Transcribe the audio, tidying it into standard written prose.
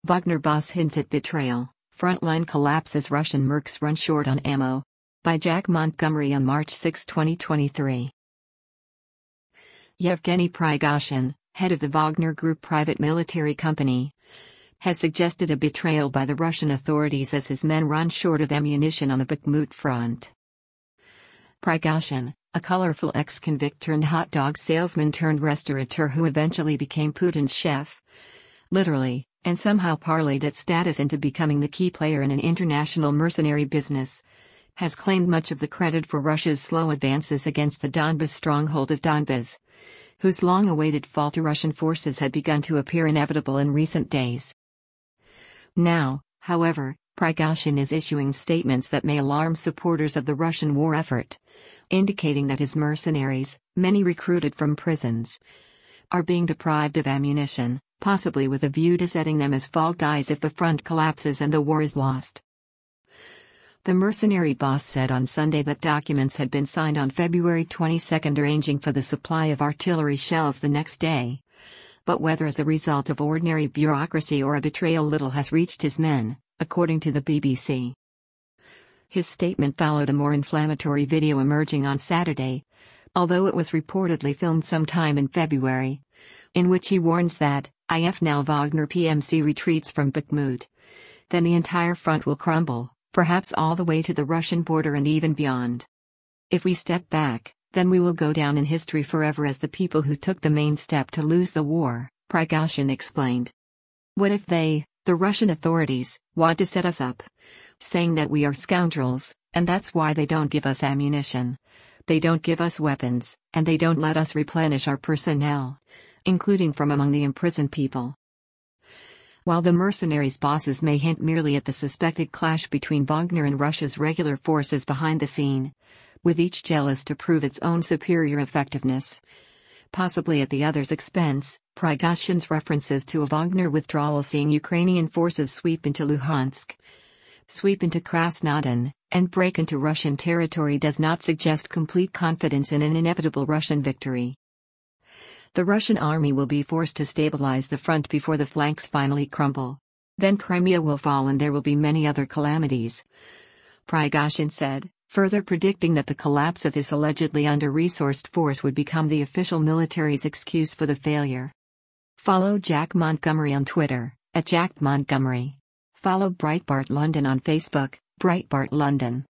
Wagner boss hints at betrayal, frontline collapses, Russian mercs run short on ammo. By Jack Montgomery on March 6, 2023. Yevgeny Prigozhin, head of the Wagner Group private military company, has suggested a betrayal by the Russian authorities as his men run short of ammunition on the Bakhmut front. Prigozhin, a colorful ex-convict turned hot dog salesman turned restaurateur who eventually became Putin's chef, literally, and somehow parlayed that status into becoming the key player in an international mercenary business, has claimed much of the credit for Russia's slow advances against the Donbas stronghold of Donbas, whose long-awaited fall to Russian forces had begun to appear inevitable in recent days. Now, however, Prigozhin is issuing statements that may alarm supporters of the Russian war effort, indicating that his mercenaries, many recruited from prisons, are being deprived of ammunition, possibly with a view to setting them as fall guys if the front collapses and the war is lost. The mercenary boss said on Sunday that documents had been signed on February 22 arranging for the supply of artillery shells the next day. But whether as a result of ordinary bureaucracy or a betrayal, little has reached his men, according to the BBC. His statement followed a more inflammatory video emerging on Saturday, although it was reportedly filmed sometime in February, in which he warns that, if now Wagner PMC retreats from Bakhmut, then the entire front will crumble, perhaps all the way to the Russian border and even beyond. If we step back, then we will go down in history forever as the people who took the main step to lose the war, Prigozhin explained. What if they, the Russian authorities, want to set us up? Saying that we are scoundrels, and that's why they don't give us ammunition. They don't give us weapons, and they don't let us replenish our personnel, including from among the imprisoned people. While the mercenaries' bosses may hint merely at the suspected clash between Wagner and Russia's regular forces behind the scene, with each jealous to prove its own superior effectiveness, possibly at the other's expense, Prigozhin's references to a Wagner withdrawal seeing Ukrainian forces sweep into Luhansk, sweep into Krasnodar, and break into Russian territory does not suggest complete confidence in an inevitable Russian victory. The Russian army will be forced to stabilize the front before the flanks finally crumble. Then Crimea will fall and there will be many other calamities, Prigozhin said, further predicting that the collapse of his allegedly under-resourced force would become the official military's excuse for the failure. Follow Jack Montgomery on Twitter, @JackMontgomery. Follow Breitbart London on Facebook, Breitbart London.